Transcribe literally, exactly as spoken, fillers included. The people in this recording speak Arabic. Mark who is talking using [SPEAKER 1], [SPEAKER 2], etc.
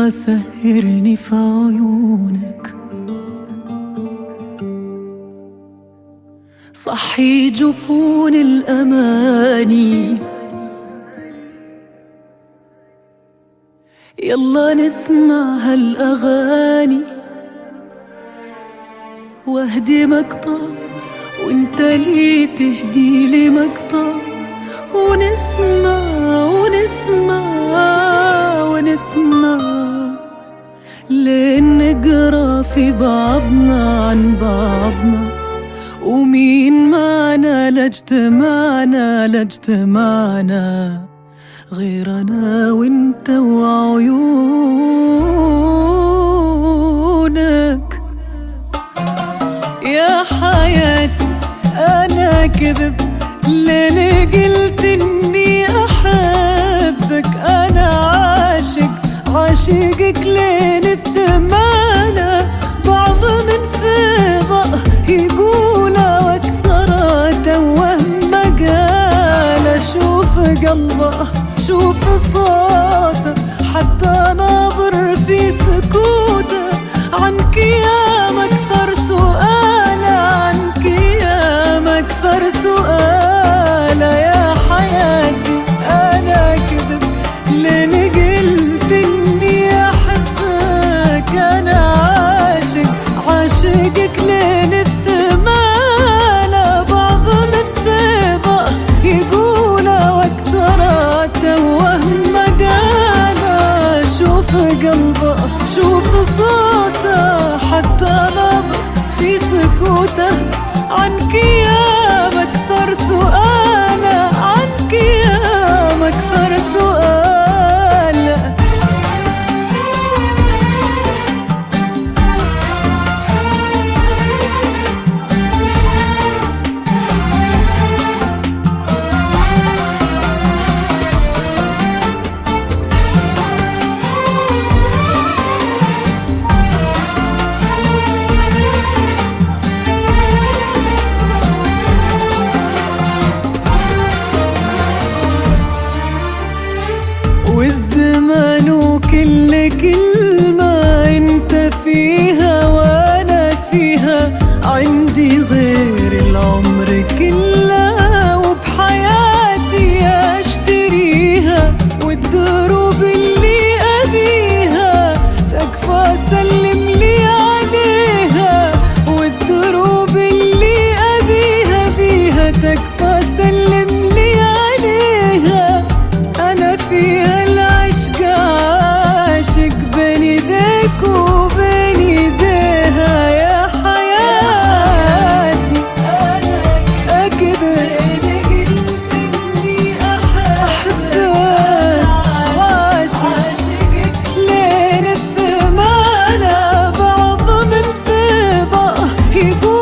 [SPEAKER 1] يلا سهرني في عيونك، صحي جفون الأماني، يلا نسمع هالأغاني، واهدي مقطع وانت لي تهدي لي مقطع، ونسمع ونسمع ونسمع لين نقرا في بعضنا عن بعضنا، ومين معنا لاجتمعنا لاجتمعنا غير أنا وانت وعيونك. يا حياتي أنا كذب لين قلت إني أحبك، أنا عاشق عاشقك لين الثمانة، بعض من فضة يقوله واكثر توهم قال، شوف قلبه شوف صوته حتى ناظر في سكوته، عنك يا مكثر سؤال، عنك يا مكثر سؤال. يا حياتي أنا كذب لين قلت إني أحبك، أنا عاشق عاشقك لين الثمانة، بعض من فضة يقوله واكثر توهم قاله، شوف قلبه شوف صوته حتى نظر في سكوته، عنك يا مكثر سؤال، عنك يا مكثر سؤال. والزمان وكل كلمة انت فيها وانا فيها، عندي غير العمر كله وبحياتي اشتريها، والدروب اللي ابيها تكفى سلم لي عليها، والدروب اللي ابيها بيها تكفى سلم لي عليها، انا فيها بين يديك وبين يديها. يا حياتي أنا أكذب لين قلت إني أحبك، عاشقك لين الثمانة، بعض من فضة يقول